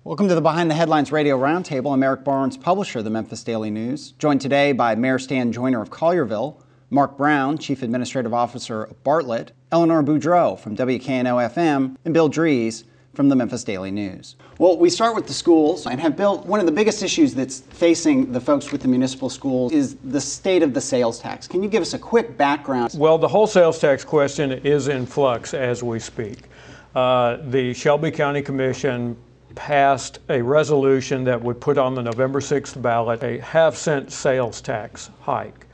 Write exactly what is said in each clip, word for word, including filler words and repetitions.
Welcome to the Behind the Headlines Radio Roundtable. I'm Eric Barnes, publisher of the Memphis Daily News, joined today by Mayor Stan Joyner of Collierville, Mark Brown, Chief Administrative Officer of Bartlett, Eleanor Boudreau from W K N O F M, and Bill Dries from the Memphis Daily News. Well, we start with the schools and have built one of the biggest issues that's facing the folks with the municipal schools is the state of the sales tax. Can you give us a quick background? Well, the whole sales tax question is in flux as we speak. Uh, the Shelby County Commission passed a resolution that would put on the November sixth ballot a half cent sales tax hike.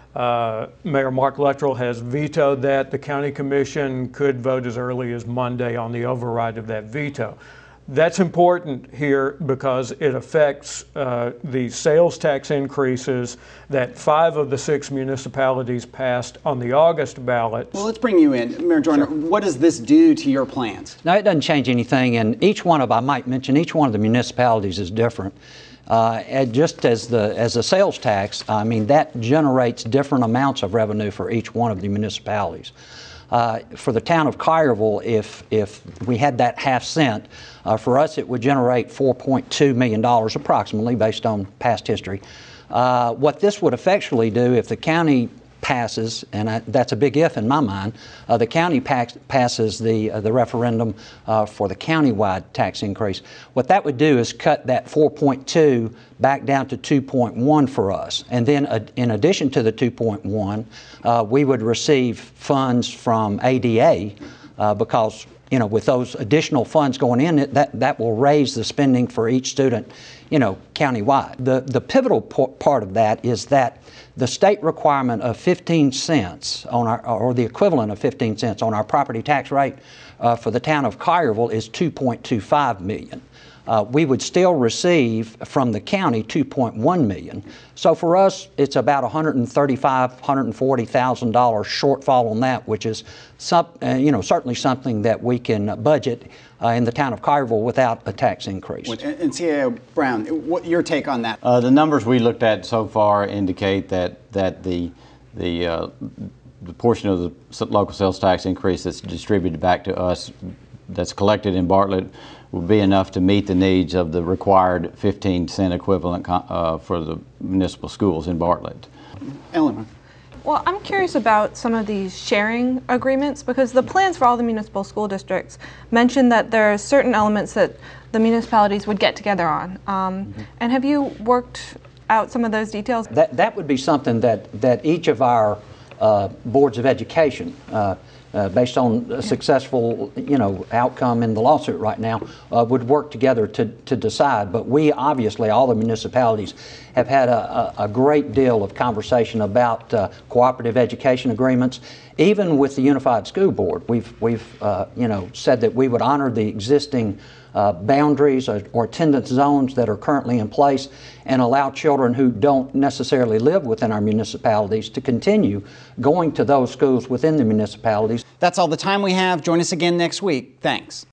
Uh, Mayor Mark Luttrell has vetoed that. The county commission could vote as early as Monday on the override of that veto. That's important here because it affects uh, the sales tax increases that five of the six municipalities passed on the August ballot. Well, let's bring you in. Mayor Joyner, sure. What does this do to your plans? No, it doesn't change anything, and each one of, I might mention, each one of the municipalities is different. Uh, and just as the as a sales tax, I mean, that generates different amounts of revenue for each one of the municipalities. Uh, for the town of Collierville, if if we had that half cent, uh, for us it would generate four point two million dollars approximately based on past history. Uh, what this would effectually do if the county passes, and I, that's a big if in my mind, uh, the county pass, passes the uh, the referendum uh, for the countywide tax increase. What that would do is cut that four point two back down to two point one for us. And then uh, in addition to the two point one, uh, we would receive funds from A D A uh, because, you know, with those additional funds going in, it, that, that will raise the spending for each student, you know, countywide. The, the pivotal part of that is that the state requirement of fifteen cents on our, or the equivalent of fifteen cents on our property tax rate uh, for the town of Collierville is two point two five million. Uh, we would still receive from the county two point one million. So for us, it's about one hundred thirty-five thousand dollars, one hundred forty thousand dollars shortfall on that, which is some, uh, you know, certainly something that we can budget uh, in the town of Collierville without a tax increase. And, and C A O Brown, what your take on that? Uh, the numbers we looked at so far indicate that that the the uh, the portion of the local sales tax increase that's distributed back to us, that's collected in Bartlett, will be enough to meet the needs of the required fifteen cent equivalent uh, for the municipal schools in Bartlett. Eleanor. Well, I'm curious about some of these sharing agreements because the plans for all the municipal school districts mention that there are certain elements that the municipalities would get together on. Um, mm-hmm. And have you worked out some of those details? That, that would be something that, that each of our uh, boards of education, uh, Uh, based on a successful, you know, outcome in the lawsuit right now, uh, would work together to, to decide. But we obviously, all the municipalities, have had a, a, a great deal of conversation about uh, cooperative education agreements. Even with the Unified School Board, we've we've uh, you know said that we would honor the existing uh, boundaries or, or attendance zones that are currently in place and allow children who don't necessarily live within our municipalities to continue going to those schools within the municipalities. That's all the time we have. Join us again next week. Thanks.